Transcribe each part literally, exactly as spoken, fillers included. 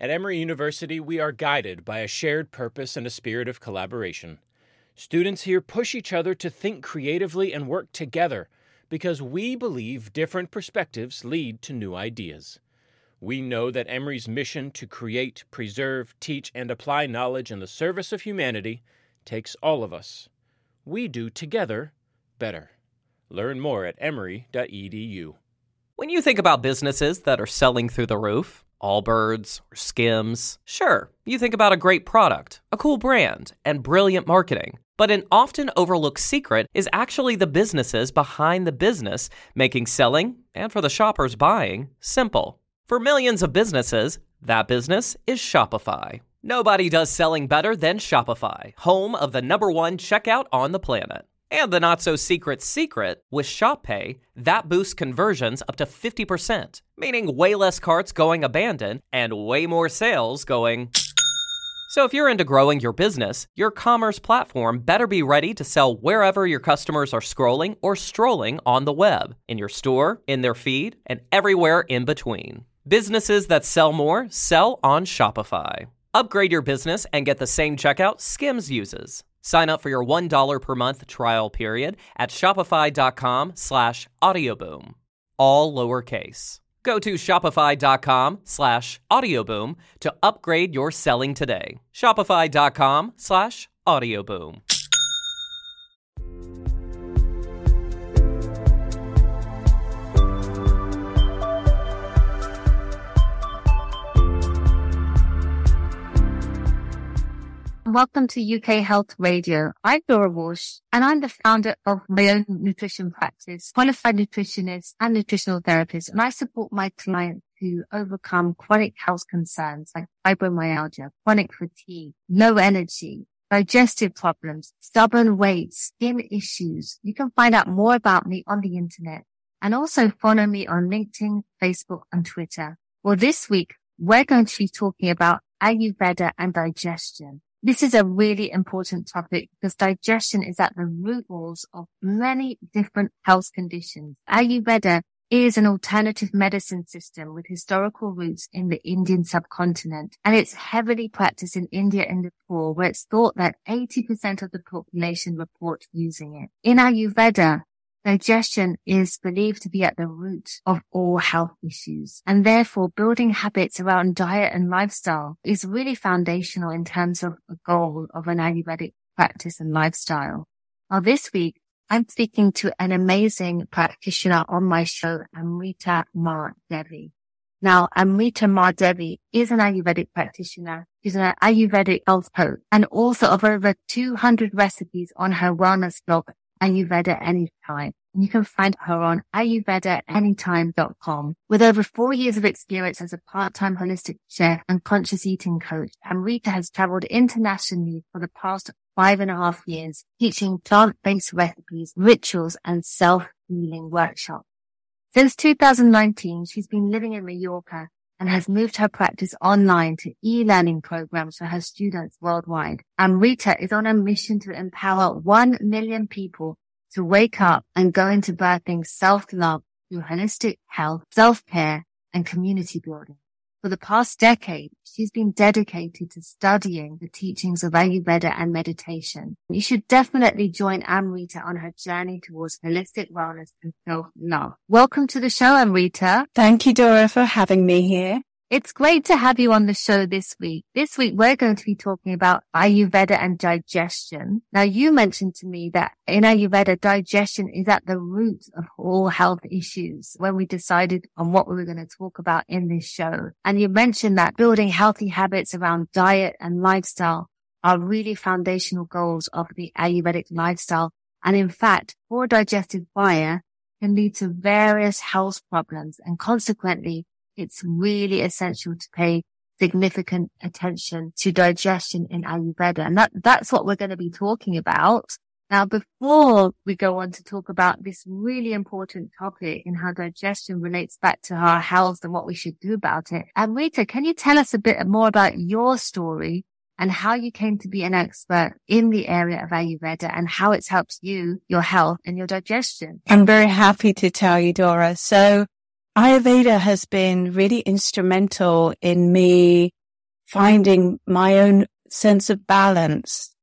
At Emory University, we are guided by a shared purpose and a spirit of collaboration. Students here push each other to think creatively and work together because we believe different perspectives lead to new ideas. We know that Emory's mission to create, preserve, teach, and apply knowledge in the service of humanity takes all of us. We do together better. Learn more at emory dot e d u. When you think about businesses that are selling through the roof, Allbirds or Skims, sure, you think about a great product, a cool brand, and brilliant marketing. But an often overlooked secret is actually the businesses behind the business, making selling, and for the shoppers buying, simple. For millions of businesses, that business is Shopify. Nobody does selling better than Shopify, home of the number one checkout on the planet. And the not-so-secret secret, with ShopPay, that boosts conversions up to fifty percent, meaning way less carts going abandoned and way more sales going... So if you're into growing your business, your commerce platform better be ready to sell wherever your customers are scrolling or strolling on the web, in your store, in their feed, and everywhere in between. Businesses that sell more sell on Shopify. Upgrade your business and get the same checkout Skims uses. Sign up for your one dollar per month trial period at shopify.com slash audioboom. All lowercase. Go to shopify.com slash audioboom to upgrade your selling today. Shopify.com slash audioboom. Welcome to U K Health Radio. I'm Dora Walsh, and I'm the founder of my own nutrition practice, qualified nutritionist and nutritional therapist, and I support my clients to overcome chronic health concerns like fibromyalgia, chronic fatigue, low energy, digestive problems, stubborn weight, skin issues. You can find out more about me on the internet and also follow me on LinkedIn, Facebook, and Twitter. Well, this week, we're going to be talking about Ayurveda and digestion. This is a really important topic because digestion is at the root cause of many different health conditions. Ayurveda is an alternative medicine system with historical roots in the Indian subcontinent, and it's heavily practiced in India and Nepal, where it's thought that eighty percent of the population report using it. In Ayurveda, digestion is believed to be at the root of all health issues, and therefore building habits around diet and lifestyle is really foundational in terms of the goal of an Ayurvedic practice and lifestyle. Now, this week, I'm speaking to an amazing practitioner on my show, Amrita Mahdevi. Now, Amrita Mahdevi is an Ayurvedic practitioner. She's an Ayurvedic health coach and author of over two hundred recipes on her wellness blog, Ayurveda Anytime. You can find her on ayurveda anytime dot com. With over four years of experience as a part-time holistic chef and conscious eating coach, Amrita has traveled internationally for the past five and a half years, teaching plant-based recipes, rituals, and self-healing workshops. Since two thousand nineteen, she's been living in Mallorca and has moved her practice online to e-learning programs for her students worldwide. Amrita is on a mission to empower one million people to wake up and go into birthing self-love through holistic health, self-care, and community building. For the past decade, she's been dedicated to studying the teachings of Ayurveda and meditation. You should definitely join Amrita on her journey towards holistic wellness and self-love. Welcome to the show, Amrita. Thank you, Dora, for having me here. It's great to have you on the show this week. This week, we're going to be talking about Ayurveda and digestion. Now, you mentioned to me that in Ayurveda, digestion is at the root of all health issues when we decided on what we were going to talk about in this show. And you mentioned that building healthy habits around diet and lifestyle are really foundational goals of the Ayurvedic lifestyle. And in fact, poor digestive fire can lead to various health problems, and consequently, it's really essential to pay significant attention to digestion in Ayurveda. And that, that's what we're going to be talking about. Now, before we go on to talk about this really important topic and how digestion relates back to our health and what we should do about it, Amrita, can you tell us a bit more about your story and how you came to be an expert in the area of Ayurveda and how it's helped you, your health and your digestion? I'm very happy to tell you, Dora. So Ayurveda has been really instrumental in me finding my own sense of balance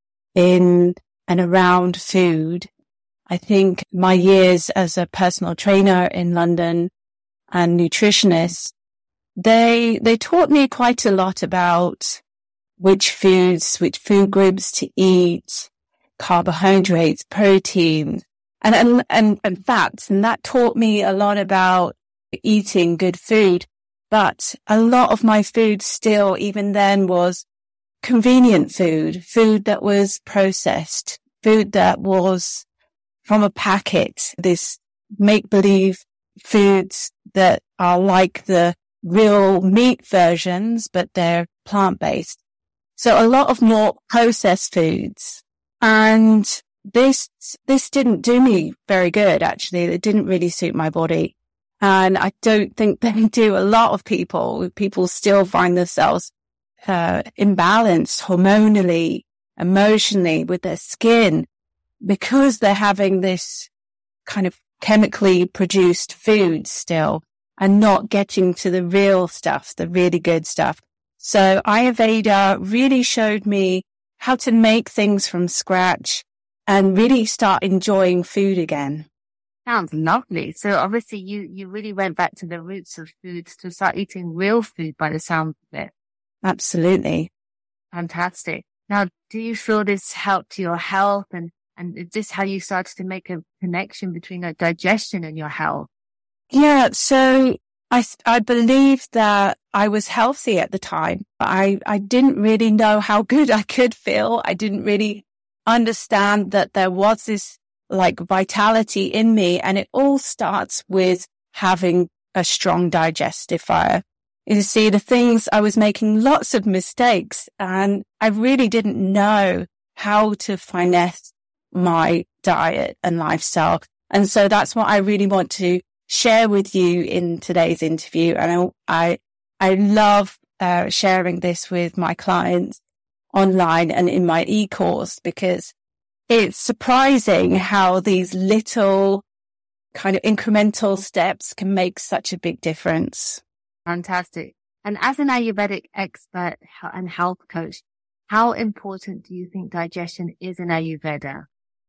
in and around food. I think my years as a personal trainer in London and nutritionist, they, they taught me quite a lot about which foods, which food groups to eat, carbohydrates, protein, and, and, and, and fats. And that taught me a lot about eating good food. But a lot of my food still, even then, was convenient food, food that was processed, food that was from a packet, this make-believe foods that are like the real meat versions, but they're plant-based. So a lot of more processed foods. And this, this didn't do me very good, actually. It didn't really suit my body. And I don't think they do a lot of people. People still find themselves uh, imbalanced hormonally, emotionally, with their skin, because they're having this kind of chemically produced food still and not getting to the real stuff, the really good stuff. So Ayurveda really showed me how to make things from scratch and really start enjoying food again. Sounds lovely. So obviously you, you really went back to the roots of foods to start eating real food by the sound of it. Absolutely. Fantastic. Now, do you feel this helped your health, and, and is this how you started to make a connection between like digestion and your health? Yeah. So I, I believe that I was healthy at the time. I, I didn't really know how good I could feel. I didn't really understand that there was this like vitality in me. And it all starts with having a strong digestive fire. You see, the things I was making lots of mistakes, and I really didn't know how to finesse my diet and lifestyle. And so that's what I really want to share with you in today's interview. And I, I, I love uh, sharing this with my clients online and in my e-course, because it's surprising how these little kind of incremental steps can make such a big difference. Fantastic. And as an Ayurvedic expert and health coach, how important do you think digestion is in Ayurveda?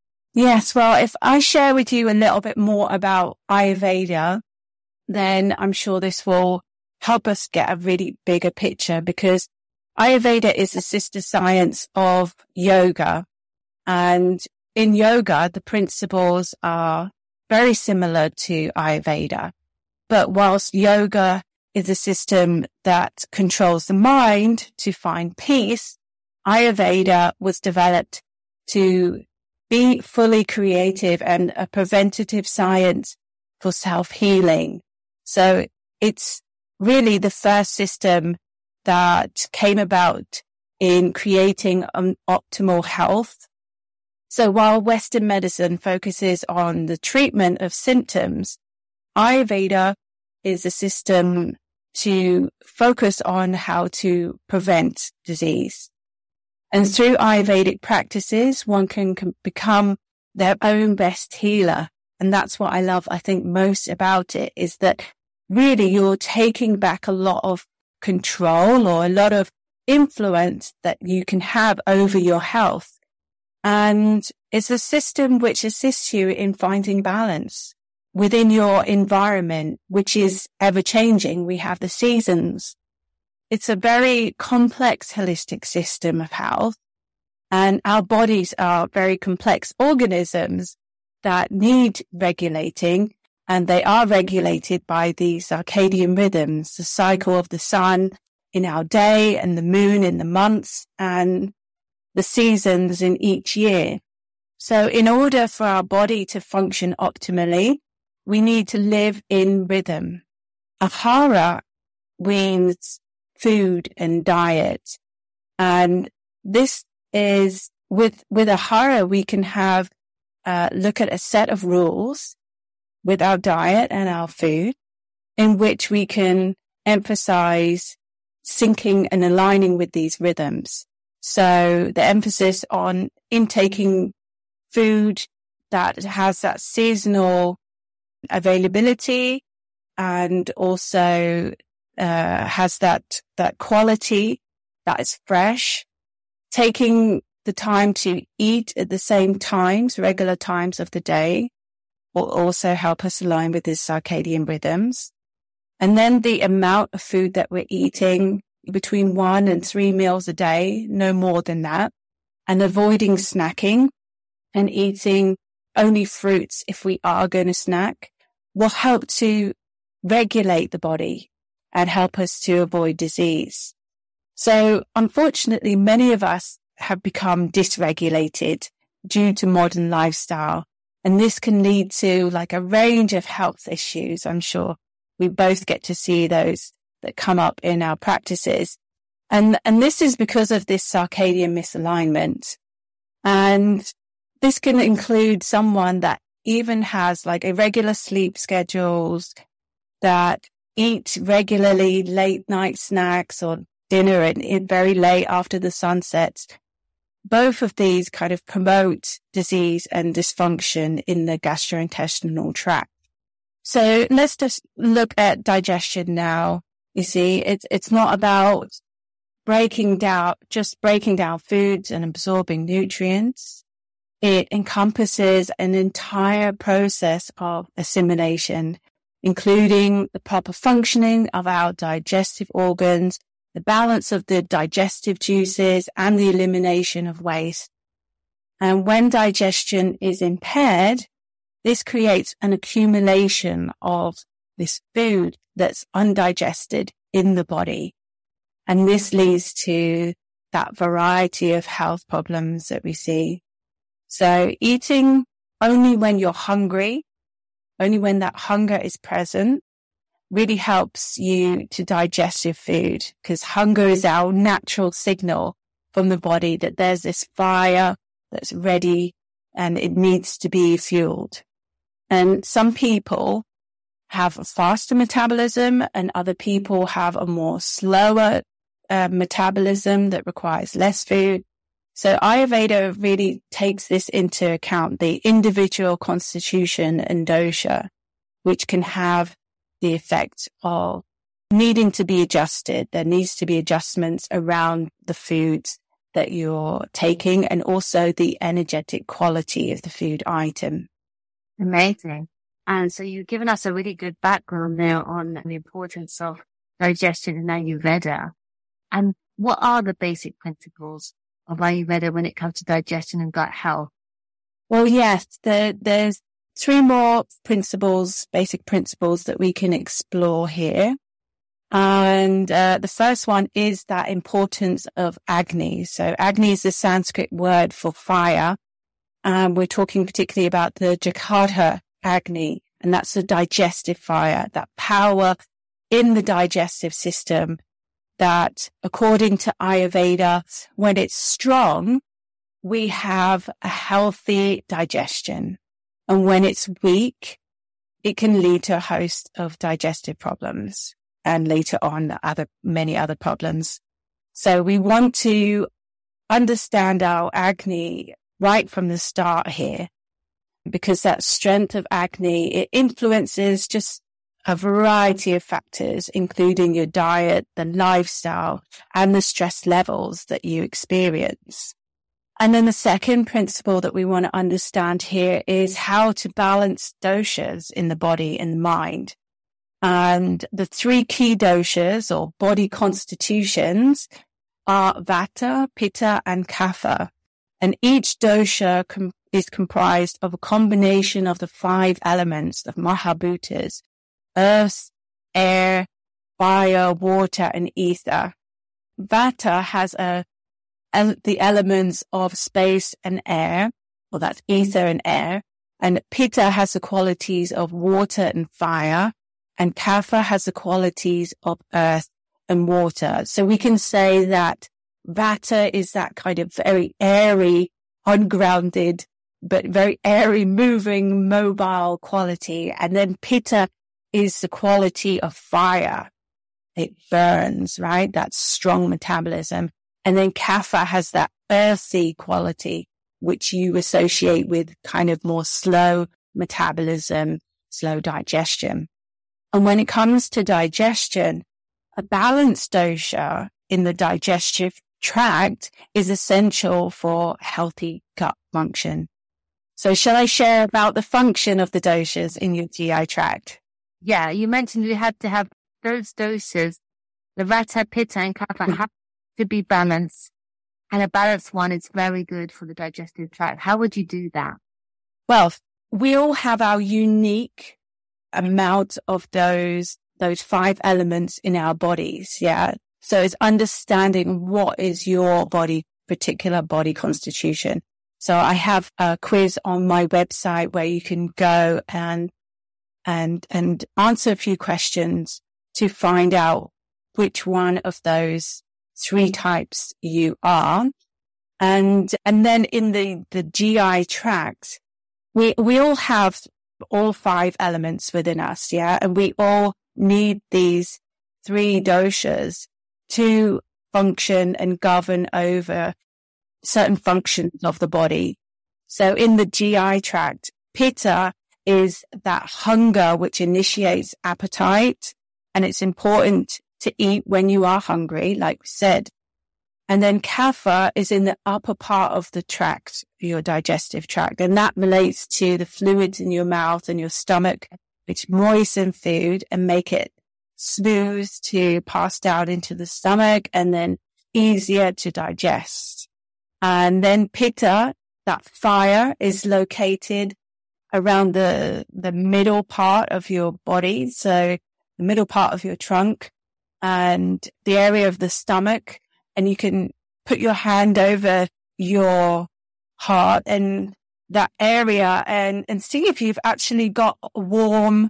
Yes, well, if I share with you a little bit more about Ayurveda, then I'm sure this will help us get a really bigger picture, because Ayurveda is the sister science of yoga. And in yoga, the principles are very similar to Ayurveda. But whilst yoga is a system that controls the mind to find peace, Ayurveda was developed to be fully creative and a preventative science for self-healing. So it's really the first system that came about in creating um, optimal health. So while Western medicine focuses on the treatment of symptoms, Ayurveda is a system to focus on how to prevent disease. And through Ayurvedic practices, one can become their own best healer. And that's what I love, I think, most about it, is that really you're taking back a lot of control or a lot of influence that you can have over your health. And it's a system which assists you in finding balance within your environment, which is ever changing. We have the seasons. It's a very complex, holistic system of health, and our bodies are very complex organisms that need regulating, and they are regulated by these circadian rhythms, the cycle of the sun in our day and the moon in the months and the seasons in each year. So in order for our body to function optimally, we need to live in rhythm. Ahara means food and diet. And this is with, with Ahara, we can have, uh, look at a set of rules with our diet and our food, in which we can emphasize syncing and aligning with these rhythms. So the emphasis on intaking food that has that seasonal availability and also uh, has that that quality that is fresh. Taking the time to eat at the same times, regular times of the day, will also help us align with these circadian rhythms. And then the amount of food that we're eating, between one and three meals a day, no more than that, and avoiding snacking and eating only fruits if we are going to snack, will help to regulate the body and help us to avoid disease. So unfortunately, many of us have become dysregulated due to modern lifestyle. And this can lead to like a range of health issues. I'm sure we both get to see those that come up in our practices. And, and this is because of this circadian misalignment. And this can include someone that even has like irregular sleep schedules, that eat regularly late night snacks or dinner and eat very late after the sun sets. Both of these kind of promote disease and dysfunction in the gastrointestinal tract. So let's just look at digestion now. You see, it's, it's not about breaking down, just breaking down foods and absorbing nutrients. It encompasses an entire process of assimilation, including the proper functioning of our digestive organs, the balance of the digestive juices, and the elimination of waste. And when digestion is impaired, this creates an accumulation of this food that's undigested in the body. And this leads to that variety of health problems that we see. So eating only when you're hungry, only when that hunger is present, really helps you to digest your food, because hunger is our natural signal from the body that there's this fire that's ready and it needs to be fueled. And some people have a faster metabolism and other people have a more slower uh, metabolism that requires less food. So Ayurveda really takes this into account, the individual constitution and dosha, which can have the effect of needing to be adjusted. There needs to be adjustments around the foods that you're taking and also the energetic quality of the food item. Amazing. And so you've given us a really good background there on the importance of digestion in Ayurveda. And what are the basic principles of Ayurveda when it comes to digestion and gut health? Well, yes, there, there's three more principles, basic principles that we can explore here. And uh, the first one is that importance of Agni. So Agni is the Sanskrit word for fire. Um, we're talking particularly about the Jakarta Agni, and that's the digestive fire, that power in the digestive system that, according to Ayurveda, when it's strong, we have a healthy digestion. And when it's weak, it can lead to a host of digestive problems and later on other, many other problems. So we want to understand our Agni right from the start here, because that strength of Agni, it influences just a variety of factors, including your diet, the lifestyle, and the stress levels that you experience. And then the second principle that we want to understand here is how to balance doshas in the body and mind. And the three key doshas or body constitutions are Vata, Pitta, and Kapha. And each dosha com- is comprised of a combination of the five elements of Mahabhutas: earth, air, fire, water, and ether. Vata has a the elements of space and air, well, that's ether and air. And Pitta has the qualities of water and fire. And Kapha has the qualities of earth and water. So we can say that Vata is that kind of very airy, ungrounded, but very airy, moving, mobile quality. And then Pitta is the quality of fire. It burns, right? That's strong metabolism. And then Kapha has that earthy quality, which you associate with kind of more slow metabolism, slow digestion. And when it comes to digestion, a balanced dosha in the digestive tract is essential for healthy gut function. So shall I share about the function of the doshas in your G I tract? Yeah, you mentioned you had to have those doshas, the Vata, Pitta, and Kapha have to be balanced. And a balanced one is very good for the digestive tract. How would you do that? Well, we all have our unique amount of those, those five elements in our bodies. Yeah. So it's understanding what is your body, particular body constitution. So I have a quiz on my website where you can go and, and, and answer a few questions to find out which one of those three types you are. And, and then in the, the G I tract, we, we all have all five elements within us. Yeah. And we all need these three doshas to function and govern over certain functions of the body. So in the G I tract, Pitta is that hunger which initiates appetite. And it's important to eat when you are hungry, like we said. And then Kapha is in the upper part of the tract, your digestive tract. And that relates to the fluids in your mouth and your stomach, which moisten food and make it smooth to pass down into the stomach and then easier to digest. And then Pitta, that fire, is located around the, the middle part of your body. So the middle part of your trunk and the area of the stomach. And you can put your hand over your heart and that area and, and see if you've actually got a warm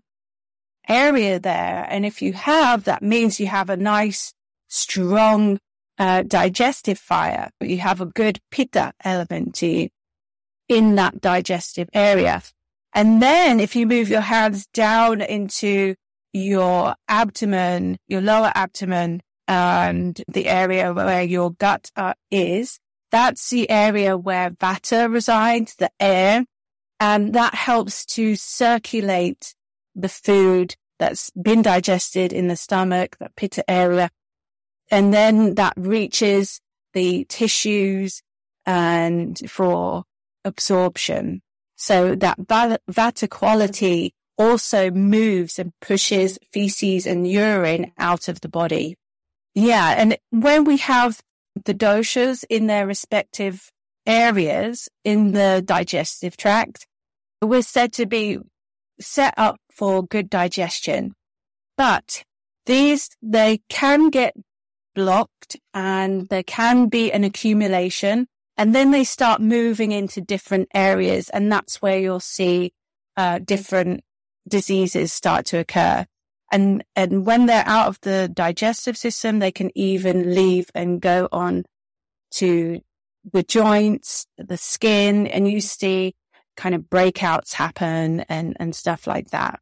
area there. And if you have, that means you have a nice, strong uh, digestive fire. You have a good Pitta element to you in that digestive area. And then if you move your hands down into your abdomen, your lower abdomen, and the area where your gut uh, is, that's the area where Vata resides, the air, and that helps to circulate the food that's been digested in the stomach, the Pitta area, and then that reaches the tissues and for absorption. So that Vata quality also moves and pushes feces and urine out of the body. Yeah. And when we have the doshas in their respective areas in the digestive tract, we're said to be set up for good digestion. But these, they can get blocked and there can be an accumulation and then they start moving into different areas. And that's where you'll see uh, different diseases start to occur. And, and when they're out of the digestive system, they can even leave and go on to the joints, the skin, and you see kind of breakouts happen and, and stuff like that.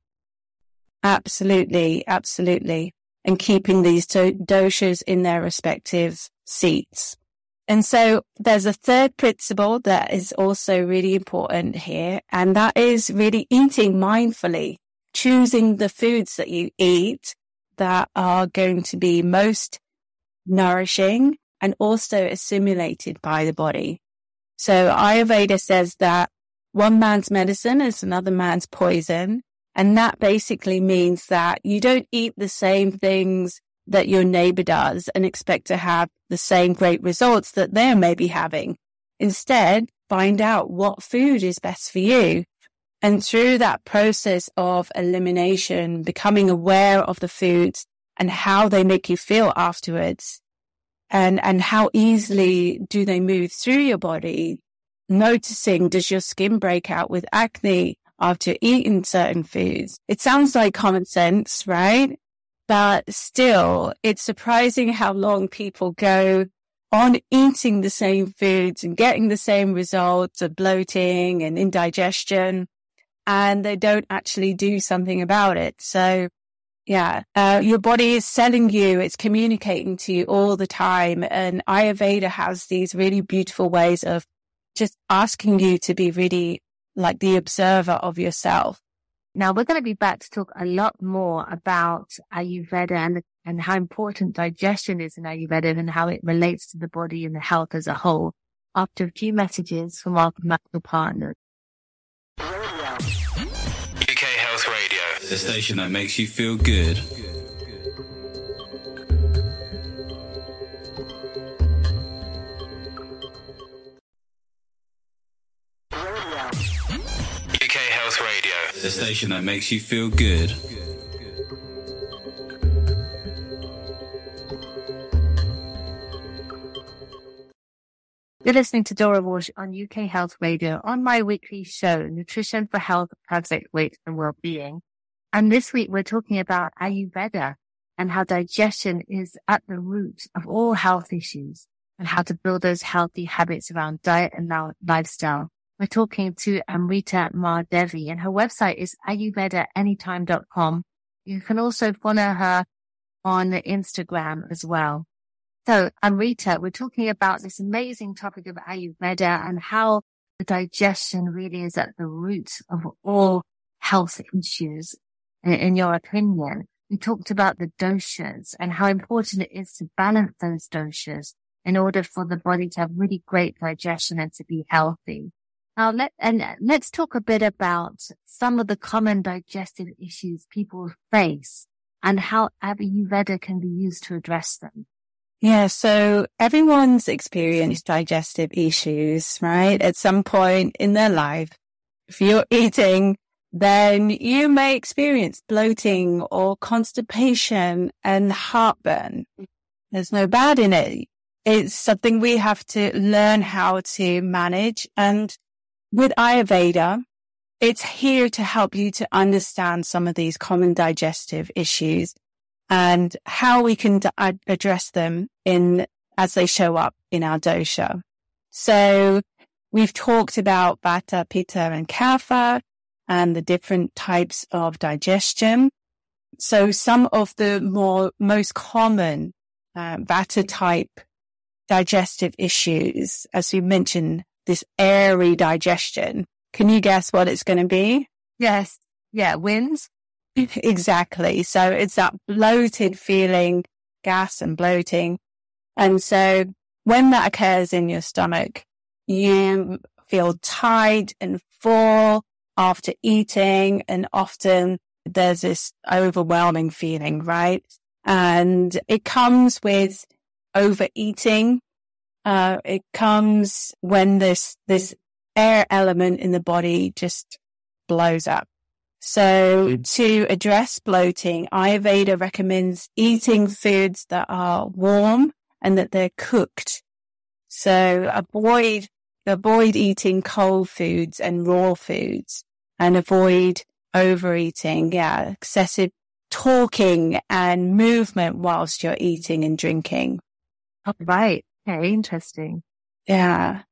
Absolutely. Absolutely. And keeping these do- doshas in their respective seats. And so there's a third principle that is also really important here, and that is really eating mindfully. Choosing the foods that you eat that are going to be most nourishing and also assimilated by the body. So Ayurveda says that one man's medicine is another man's poison. And that basically means that you don't eat the same things that your neighbor does and expect to have the same great results that they're maybe having. Instead, find out what food is best for you. And through that process of elimination, becoming aware of the foods and how they make you feel afterwards and, and how easily do they move through your body, noticing, does your skin break out with acne after eating certain foods? It sounds like common sense, right? But still, it's surprising how long people go on eating the same foods and getting the same results of bloating and indigestion, and they don't actually do something about it. So, yeah, uh, your body is telling you, it's communicating to you all the time. And Ayurveda has these really beautiful ways of just asking you to be really like the observer of yourself. Now, we're going to be back to talk a lot more about Ayurveda and the and how important digestion is in Ayurveda and how it relates to the body and the health as a whole after a few messages from our commercial partners. U K Health Radio, the station that makes you feel good. U K Health Radio, the station that makes you feel good. You're listening to Dora Walsh on U K Health Radio on my weekly show, Nutrition for Health, Perfect Weight and Wellbeing. And this week we're talking about Ayurveda and how digestion is at the root of all health issues and how to build those healthy habits around diet and lifestyle. We're talking to Amrita Mahdevi, and her website is ayurveda anytime dot com. You can also follow her on Instagram as well. So, Amrita, we're talking about this amazing topic of Ayurveda and how the digestion really is at the root of all health issues. In, in your opinion, we talked about the doshas and how important it is to balance those doshas in order for the body to have really great digestion and to be healthy. Now, let, and let's talk a bit about some of the common digestive issues people face and how Ayurveda can be used to address them. Yeah, so everyone's experienced digestive issues, right? At some point in their life. If you're eating, then you may experience bloating or constipation and heartburn. There's no bad in it. It's something we have to learn how to manage. And with Ayurveda, it's here to help you to understand some of these common digestive issues and how we can d- address them in as they show up in our dosha. So we've talked about Vata, Pitta, and Kapha and the different types of digestion. So some of the more most common uh, Vata type digestive issues, as we mentioned, this airy digestion. Can you guess what it's going to be? Yes. Yeah. Winds. Exactly. So it's that bloated feeling, gas and bloating. And so when that occurs in your stomach, you feel tight and full after eating, and often there's this overwhelming feeling, right? And it comes with overeating. Uh, it comes when this, this air element in the body just blows up. So to address bloating, Ayurveda recommends eating foods that are warm and that they're cooked. So avoid, avoid eating cold foods and raw foods, and avoid overeating. Yeah. Excessive talking and movement whilst you're eating and drinking. Oh, right. Okay. Interesting. Yeah.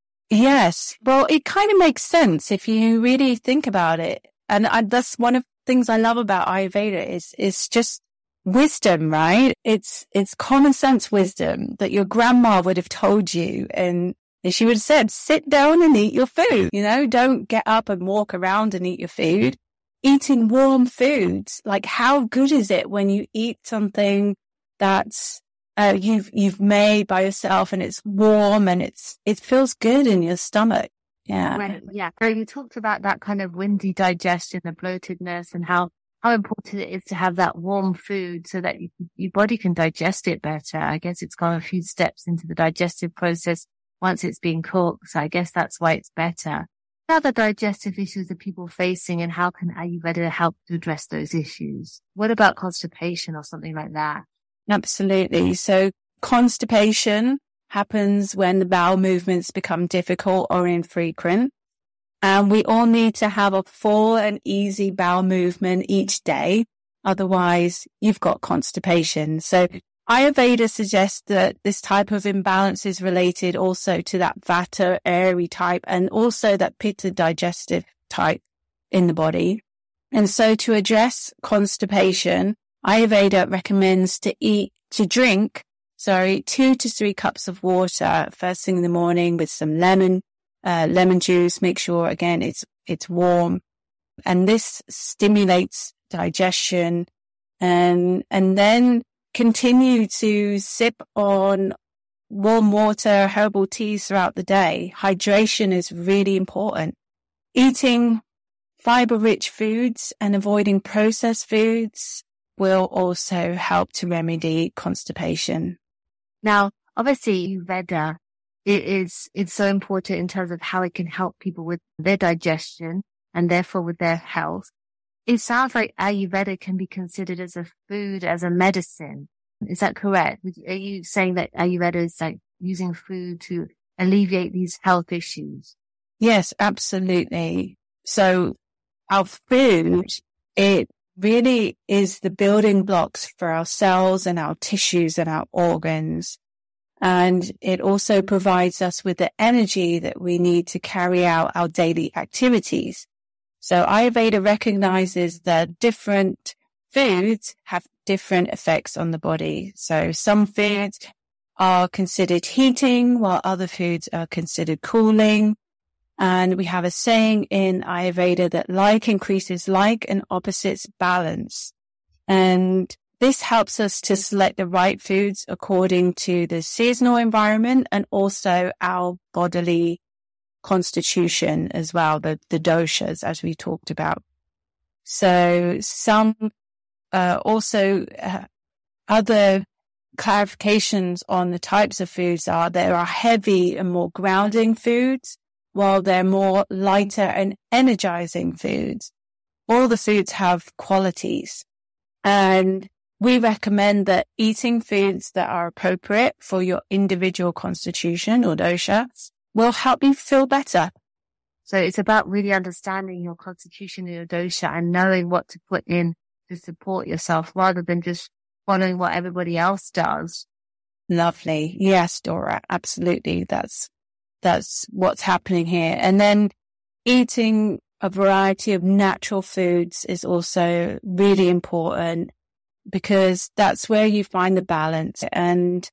Yes. Well, it kind of makes sense if you really think about it. And I, that's one of the things I love about Ayurveda is, is just wisdom, right? It's, it's common sense wisdom that your grandma would have told you. And she would have said, sit down and eat your food. You know, don't get up and walk around and eat your food. Eating warm foods. Like, how good is it when you eat something that's, uh, you've, you've made by yourself and it's warm and it's, it feels good in your stomach. Yeah. Right. Yeah. So you talked about that kind of windy digestion, the bloatedness, and how, how important it is to have that warm food so that you, your body can digest it better. I guess it's gone a few steps into the digestive process once it's been cooked. So I guess that's why it's better. What other digestive issues are people facing, and how can Ayurveda help to address those issues? What about constipation or something like that? Absolutely. So constipation happens when the bowel movements become difficult or infrequent. And we all need to have a full and easy bowel movement each day. Otherwise, you've got constipation. So Ayurveda suggests that this type of imbalance is related also to that Vata airy type and also that Pitta digestive type in the body. And so to address constipation, Ayurveda recommends to eat, to drink Sorry, two to three cups of water first thing in the morning with some lemon, uh, lemon juice. Make sure, again, it's, it's warm. And this stimulates digestion. And, and then continue to sip on warm water, herbal teas throughout the day. Hydration is really important. Eating fiber-rich foods and avoiding processed foods will also help to remedy constipation. Now, obviously, Ayurveda, it is, it's so important in terms of how it can help people with their digestion and therefore with their health. It sounds like Ayurveda can be considered as a food, as a medicine. Is that correct? Are you saying that Ayurveda is like using food to alleviate these health issues? Yes, absolutely. So our food, it really is the building blocks for our cells and our tissues and our organs. And it also provides us with the energy that we need to carry out our daily activities. So Ayurveda recognizes that different foods have different effects on the body. So some foods are considered heating, while other foods are considered cooling. And we have a saying in Ayurveda that like increases like and opposites balance. And this helps us to select the right foods according to the seasonal environment and also our bodily constitution as well, the, the doshas, as we talked about. So some uh, also uh, other clarifications on the types of foods are there are heavy and more grounding foods, while they're more lighter and energizing foods. All the foods have qualities. And we recommend that eating foods that are appropriate for your individual constitution or dosha will help you feel better. So it's about really understanding your constitution and your dosha and knowing what to put in to support yourself rather than just following what everybody else does. Lovely. Yes, Dora, absolutely. That's That's what's happening here. And then eating a variety of natural foods is also really important because that's where you find the balance. And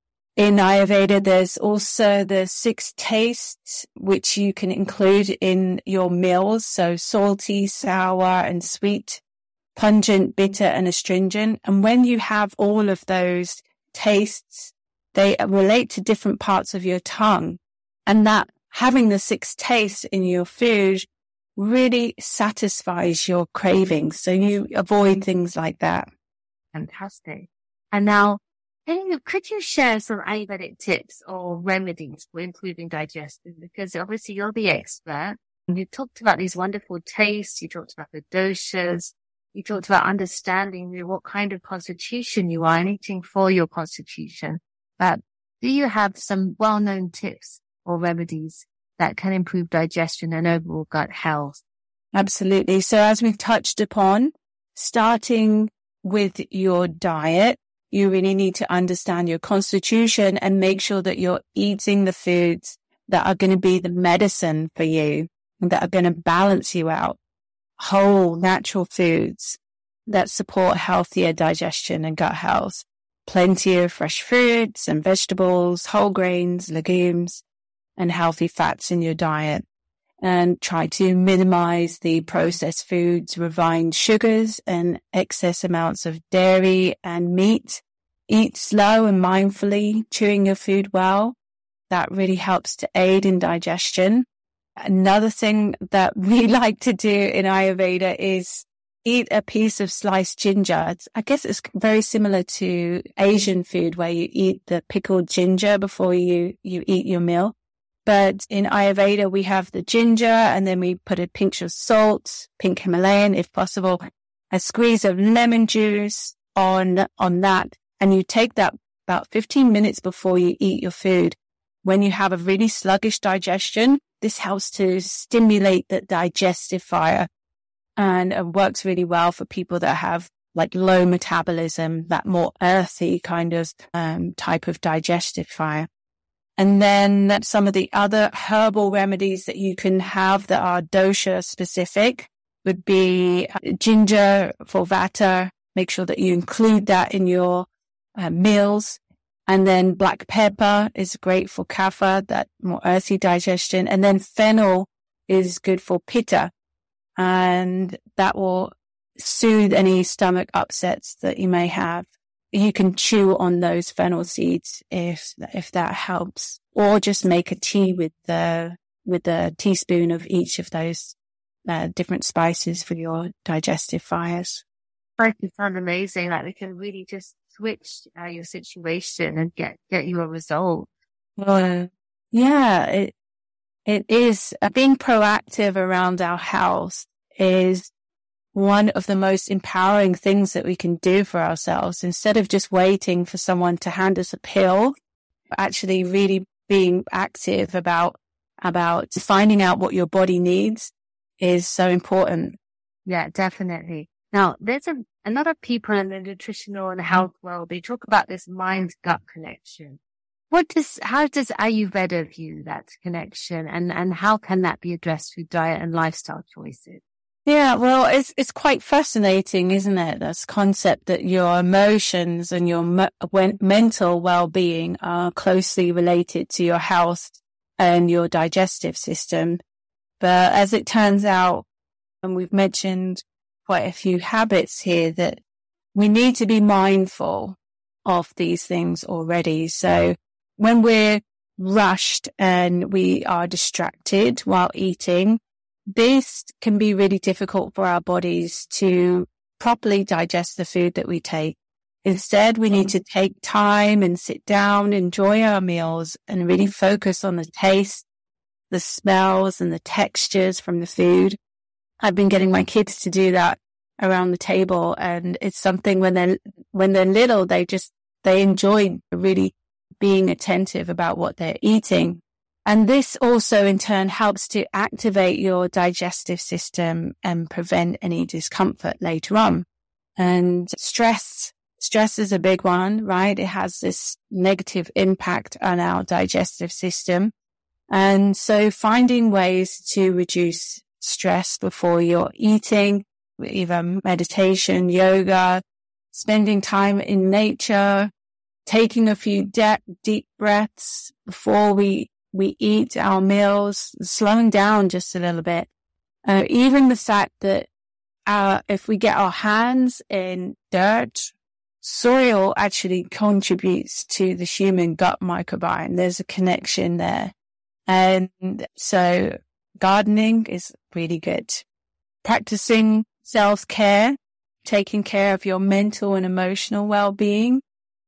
in Ayurveda, there's also the six tastes, which you can include in your meals. So salty, sour, and sweet, pungent, bitter, and astringent. And when you have all of those tastes, they relate to different parts of your tongue. And that having the six tastes in your food really satisfies your cravings. So you avoid things like that. Fantastic. And now, can you, could you share some Ayurvedic tips or remedies for improving digestion? Because obviously you're the expert. You talked about these wonderful tastes. You talked about the doshas. You talked about understanding what kind of constitution you are and eating for your constitution. But do you have some well-known tips or remedies that can improve digestion and overall gut health? Absolutely. So as we've touched upon, starting with your diet, you really need to understand your constitution and make sure that you're eating the foods that are going to be the medicine for you and that are going to balance you out. Whole, natural foods that support healthier digestion and gut health. Plenty of fresh fruits and vegetables, whole grains, legumes, and healthy fats in your diet. And try to minimize the processed foods, refined sugars, and excess amounts of dairy and meat. Eat slow and mindfully, chewing your food well. That really helps to aid in digestion. Another thing that we like to do in Ayurveda is eat a piece of sliced ginger. It's, I guess it's very similar to Asian food where you eat the pickled ginger before you, you eat your meal. But in Ayurveda, we have the ginger and then we put a pinch of salt, pink Himalayan if possible, a squeeze of lemon juice on, on that. And you take that about fifteen minutes before you eat your food. When you have a really sluggish digestion, this helps to stimulate the digestive fire and it works really well for people that have like low metabolism, that more earthy kind of um, type of digestive fire. And then some of the other herbal remedies that you can have that are dosha specific would be ginger for vata. Make sure that you include that in your uh, meals. And then black pepper is great for kapha, that more earthy digestion. And then fennel is good for pitta. And that will soothe any stomach upsets that you may have. you can chew on those fennel seeds if, if that helps, or just make a tea with the, with a teaspoon of each of those uh, different spices for your digestive fires. It sounds amazing. Like, they can really just switch uh, your situation and get, get you a result. Well, yeah, it, it is. Uh, being proactive around our health is one of the most empowering things that we can do for ourselves. Instead of just waiting for someone to hand us a pill, actually really being active about, about finding out what your body needs is so important. Yeah, definitely. Now, there's a, a lot of people in the nutritional and health world, they talk about this mind-gut connection. What does, how does Ayurveda view that connection, and, and how can that be addressed through diet and lifestyle choices? Yeah, well, it's, it's quite fascinating, isn't it? This concept that your emotions and your me- when, mental well-being are closely related to your health and your digestive system. But as it turns out, and we've mentioned quite a few habits here, that we need to be mindful of these things already. So when we're rushed and we are distracted while eating, this can be really difficult for our bodies to properly digest the food that we take. Instead, we need to take time and sit down, enjoy our meals, and really focus on the taste, the smells, and the textures from the food. I've been getting my kids to do that around the table, and it's something when they're, when they're little, they just, they enjoy really being attentive about what they're eating. And this also in turn helps to activate your digestive system and prevent any discomfort later on. And stress, stress is a big one, right? It has this negative impact on our digestive system. And so finding ways to reduce stress before you're eating, either meditation, yoga, spending time in nature, taking a few de- deep breaths before we, we eat our meals, slowing down just a little bit. Uh, even the fact that uh, if we get our hands in dirt, soil actually contributes to the human gut microbiome. There's a connection there. And so gardening is really good. Practicing self-care, taking care of your mental and emotional well-being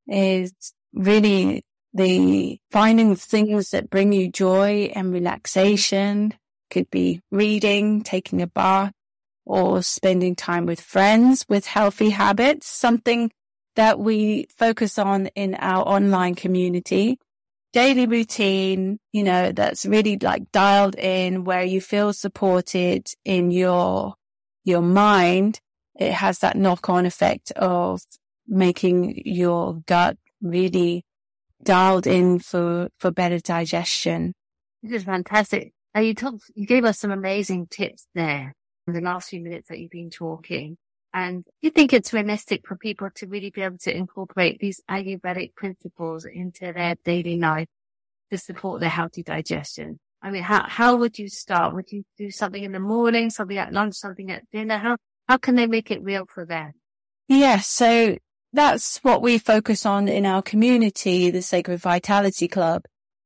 is really the finding things that bring you joy and relaxation. Could be reading, taking a bath, or spending time with friends with healthy habits, something that we focus on in our online community. Daily routine, you know, that's really like dialed in, where you feel supported in your, your mind. It has that knock-on effect of making your gut really dialed in for, for better digestion. This is fantastic. Now, you talked, you gave us some amazing tips there in the last few minutes that you've been talking. And you think it's realistic for people to really be able to incorporate these Ayurvedic principles into their daily life to support their healthy digestion? I mean, how, how would you start? Would you do something in the morning, something at lunch, something at dinner? How, how can they make it real for them? Yeah, so that's what we focus on in our community, the Sacred Vitality Club,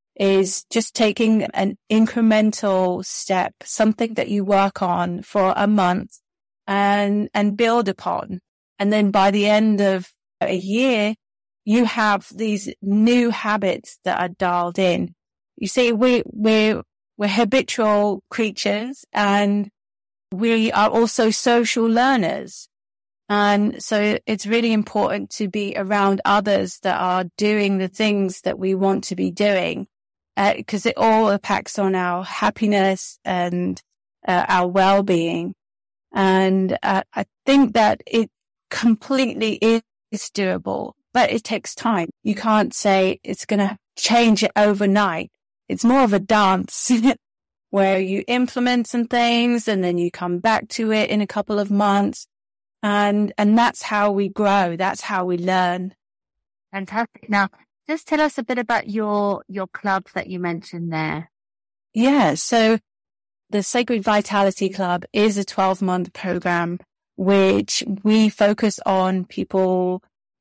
is just taking an incremental step, something that you work on for a month and, and build upon. And then by the end of a year, you have these new habits that are dialed in. You see, we, we're, we're habitual creatures, and we are also social learners. And so it's really important to be around others that are doing the things that we want to be doing, because uh, it all impacts on our happiness and uh, our well-being. And uh, I think that it completely is doable, but it takes time. You can't say it's going to change it overnight. It's more of a dance where you implement some things and then you come back to it in a couple of months. And, and that's how we grow. That's how we learn. Fantastic. Now, just tell us a bit about your, your club that you mentioned there. Yeah. So the Sacred Vitality Club is a twelve month program, which we focus on people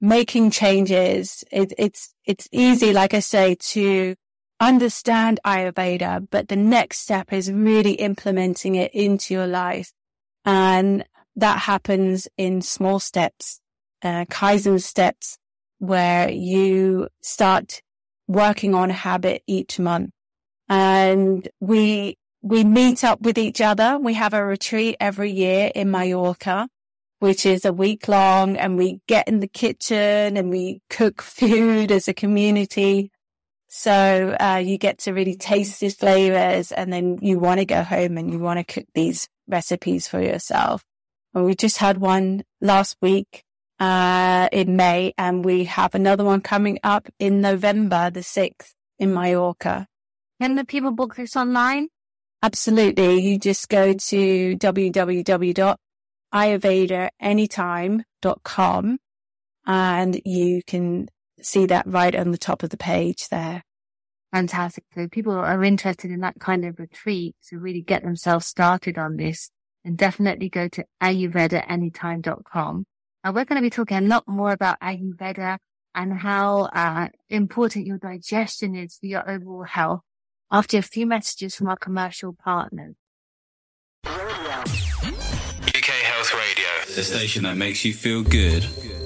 making changes. It, it's, it's easy, like I say, to understand Ayurveda, but the next step is really implementing it into your life. And that happens in small steps, uh, Kaizen steps, where you start working on a habit each month. And we, we meet up with each other. We have a retreat every year in Mallorca, which is a week long, and we get in the kitchen and we cook food as a community. So, uh, you get to really taste the flavors, and then you want to go home and you want to cook these recipes for yourself. And we just had one last week, uh, in May, and we have another one coming up in November the sixth in Mallorca. Can the people book this online? Absolutely. You just go to w w w dot ayurveda anytime dot com and you can see that right on the top of the page there. Fantastic. So people are interested in that kind of retreat to really get themselves started on this, and definitely go to ayurveda anytime dot com. And we're going to be talking a lot more about Ayurveda and how uh, important your digestion is for your overall health after a few messages from our commercial partners. U K Health Radio, the station that makes you feel good.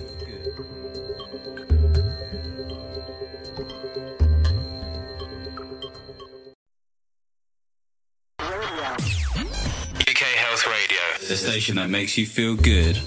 U K Health Radio, the station that makes you feel good.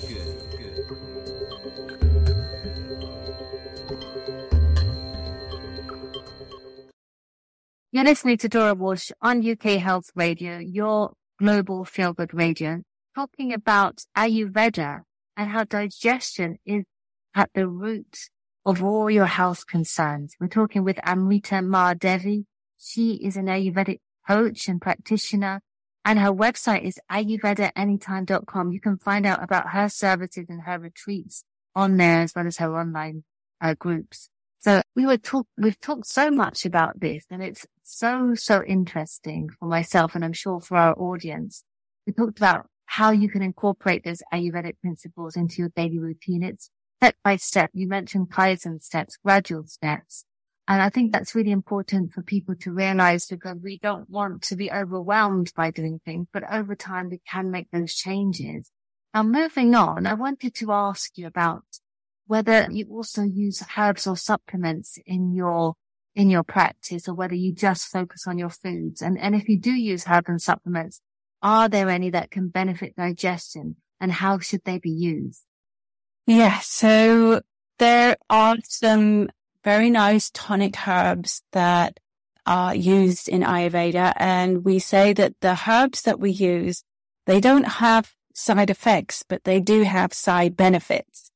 You're listening to Dora Walsh on U K Health Radio, your global feel-good radio, talking about Ayurveda and how digestion is at the root of all your health concerns. We're talking with Amrita Mahadevi. She is an Ayurvedic coach and practitioner, and her website is ayurveda anytime dot com. You can find out about her services and her retreats on there, as well as her online uh, groups. So we were talk, we've talked so much about this, and it's so, so interesting for myself, and I'm sure for our audience. We talked about how you can incorporate those Ayurvedic principles into your daily routine. It's step by step. You mentioned Kaizen steps, gradual steps. And I think that's really important for people to realize, because we don't want to be overwhelmed by doing things, but over time we can make those changes. Now, moving on, I wanted to ask you about whether you also use herbs or supplements in your, in your practice, or whether you just focus on your foods. And, and if you do use herbs and supplements, are there any that can benefit digestion, and how should they be used? Yeah, so there are some very nice tonic herbs that are used in Ayurveda. And we say that the herbs that we use, they don't have side effects, but they do have side benefits.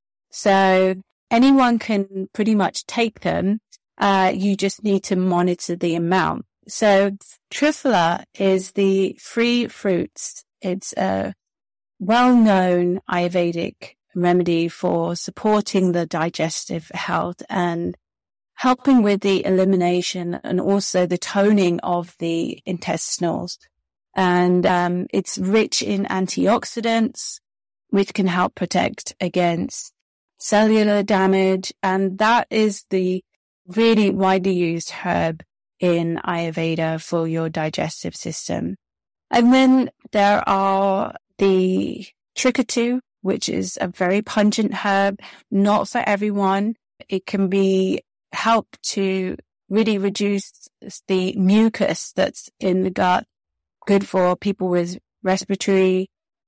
So anyone can pretty much take them. Uh, you just need to monitor the amount. So Triphala is the free fruits. It's a well-known Ayurvedic remedy for supporting the digestive health and helping with the elimination and also the toning of the intestinals. And um, it's rich in antioxidants, which can help protect against cellular damage. And that is the really widely used herb in Ayurveda for your digestive system. And then there are the Trikatu, which is a very pungent herb, not for everyone. It can be help to really reduce the mucus that's in the gut, good for people with respiratory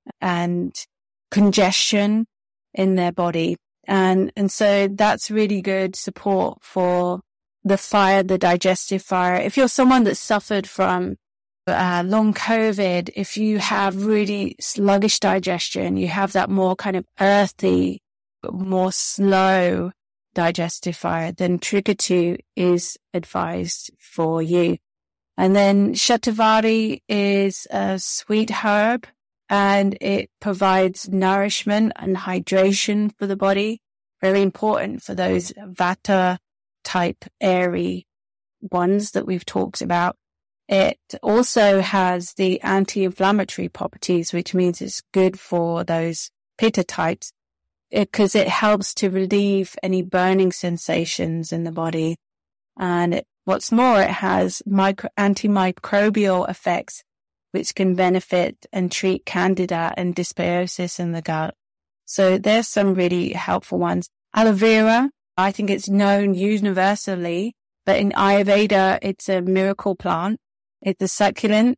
and congestion in their body. And, and so that's really good support for the fire, the digestive fire. If you're someone that suffered from uh, long COVID, if you have really sluggish digestion, you have that more kind of earthy, more slow digestive fire, then Trikatu is advised for you. And then Shatavari is a sweet herb, and it provides nourishment and hydration for the body. Very important for those Vata type airy ones that we've talked about. It also has the anti-inflammatory properties, which means it's good for those Pitta types. because it, it helps to relieve any burning sensations in the body. And it, what's more, it has micro, antimicrobial effects, which can benefit and treat candida and dysbiosis in the gut. So there's some really helpful ones. Aloe vera, I think it's known universally, but in Ayurveda, it's a miracle plant. It's a succulent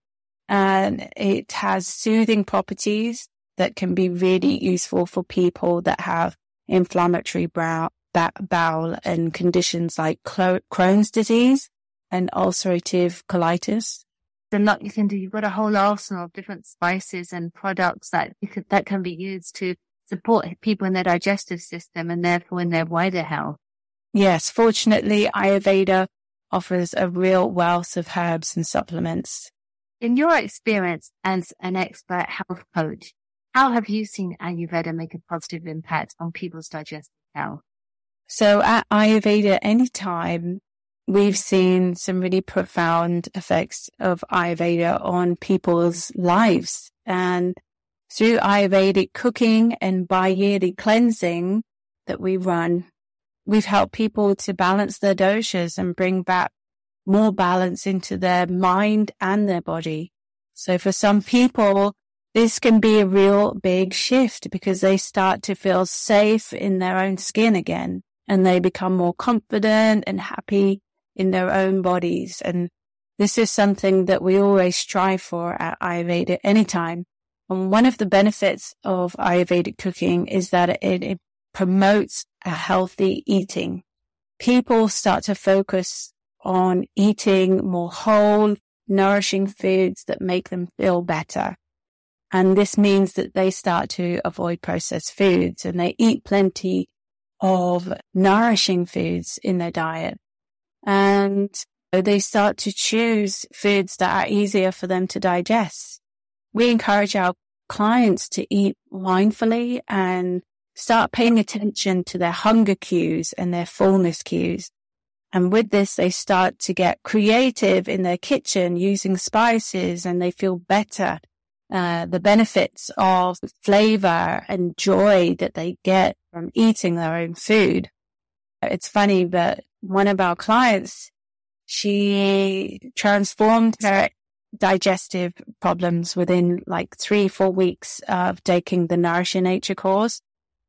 and it has soothing properties that can be really useful for people that have inflammatory brow, bowel and conditions like Crohn's disease and ulcerative colitis. There's a lot you can do. You've got a whole arsenal of different spices and products that you could, that can be used to support people in their digestive system and therefore in their wider health. Yes, fortunately, Ayurveda offers a real wealth of herbs and supplements. In your experience as an expert health coach, how have you seen Ayurveda make a positive impact on people's digestive health? So at Ayurveda Anytime, we've seen some really profound effects of Ayurveda on people's lives. And through Ayurvedic cooking and bi-yearly cleansing that we run, we've helped people to balance their doshas and bring back more balance into their mind and their body. So for some people, this can be a real big shift because they start to feel safe in their own skin again and they become more confident and happy in their own bodies. And this is something that we always strive for at Ayurveda Anytime. And one of the benefits of Ayurvedic cooking is that it, it promotes a healthy eating. People start to focus on eating more whole, nourishing foods that make them feel better. And this means that they start to avoid processed foods and they eat plenty of nourishing foods in their diet. And they start to choose foods that are easier for them to digest. We encourage our clients to eat mindfully and start paying attention to their hunger cues and their fullness cues. And with this, they start to get creative in their kitchen using spices and they feel better. Uh, the benefits of flavor and joy that they get from eating their own food. It's funny, but one of our clients, she transformed her digestive problems within like three, four weeks of taking the Nourish Your Nature course.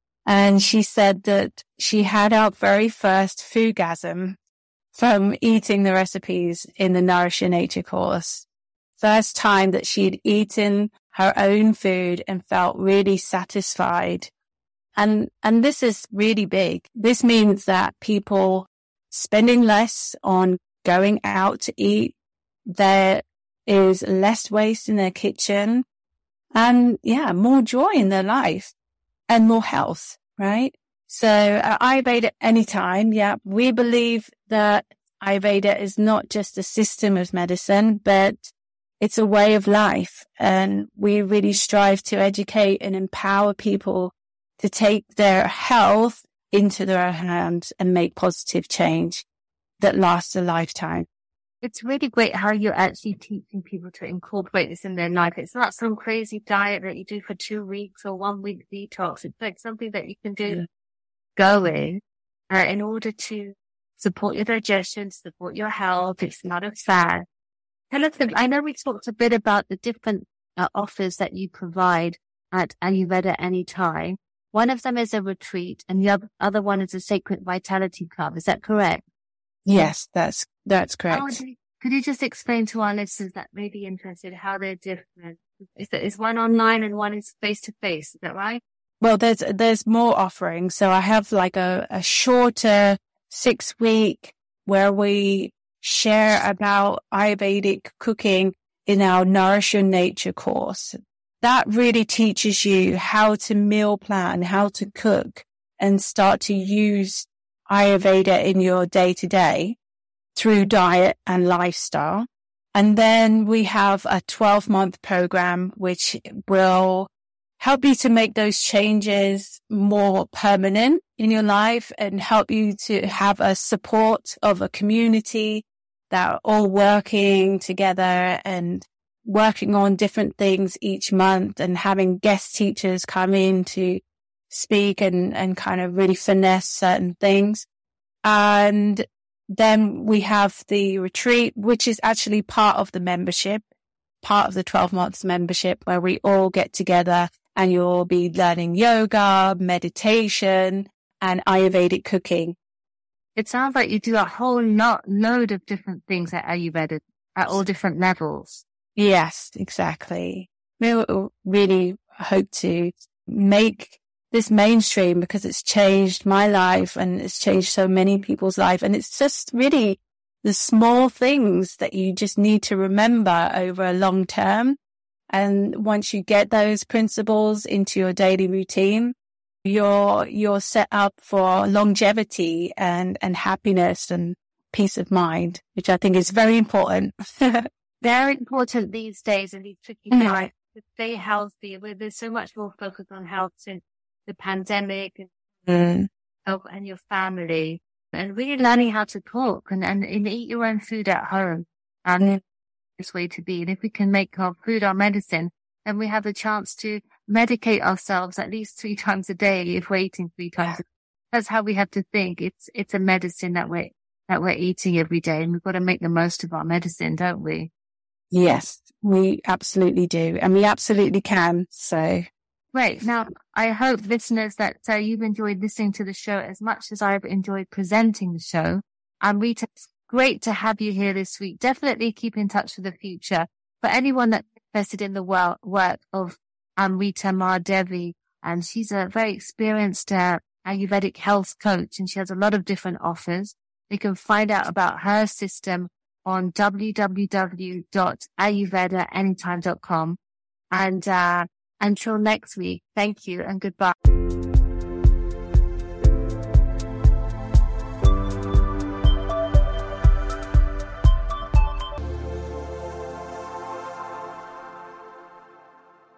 And she said that she had her very first foodgasm from eating the recipes in the Nourish Your Nature course. First time that she'd eaten her own food and felt really satisfied. And, and this is really big. This means that people spending less on going out to eat, there is less waste in their kitchen and yeah, more joy in their life and more health, right? So at Ayurveda Anytime, yeah, we believe that Ayurveda is not just a system of medicine, but it's a way of life. And we really strive to educate and empower people to take their health into their hands and make positive change that lasts a lifetime. It's really great how you're actually teaching people to incorporate this in their life. It's not some crazy diet that you do for two weeks or one week detox. It's like something that you can do yeah. going uh, in order to support your digestion, support your health. It's not a fad. Tell us, I know we talked a bit about the different uh, offers that you provide at Ayurveda Anytime. One of them is a retreat and the other one is a Sacred Vitality Club. Is that correct? Yes, that's that's correct. Oh, could you just explain to our listeners that may be interested how they're different? Is, that, is one online and one is face-to-face? Is that right? Well, there's there's more offerings. So I have like a, a shorter six-week where we share about Ayurvedic cooking in our Nourish Your Nature course. That really teaches you how to meal plan, how to cook, and start to use Ayurveda in your day-to-day through diet and lifestyle. And then we have a twelve-month program which will help you to make those changes more permanent in your life and help you to have a support of a community that are all working together and working on different things each month and having guest teachers come in to speak and, and kind of really finesse certain things. And then we have the retreat, which is actually part of the membership, part of the twelve months membership, where we all get together and you'll be learning yoga, meditation, and Ayurvedic cooking. It sounds like you do a whole lot, load of different things at Ayurveda at all different levels. Yes, exactly. We really hope to make this mainstream because it's changed my life and it's changed so many people's life. And it's just really the small things that you just need to remember over a long term. And once you get those principles into your daily routine, you're, you're set up for longevity and, and happiness and peace of mind, which I think is very important. Very important these days in these tricky times mm. to stay healthy. Where there's so much more focus on health since the pandemic and, mm. oh, and your family, and really learning how to cook and, and, and eat your own food at home. And mm. this way to be. And if we can make our food our medicine, then we have the chance to medicate ourselves at least three times a day if we're eating three times. Yeah. That's how we have to think. It's it's a medicine that we're that we're eating every day, and we've got to make the most of our medicine, don't we? Yes, we absolutely do, and we absolutely can. So, great. Now, I hope listeners that uh, you've enjoyed listening to the show as much as I've enjoyed presenting the show. And Rita, it's great to have you here this week. Definitely keep in touch for the future. For anyone that's interested in the work of Amrita Mahadevi, and she's a very experienced uh, Ayurvedic health coach, and she has a lot of different offers. You can find out about her system on w w w dot ayurveda anytime dot com. And uh, until next week, thank you and goodbye.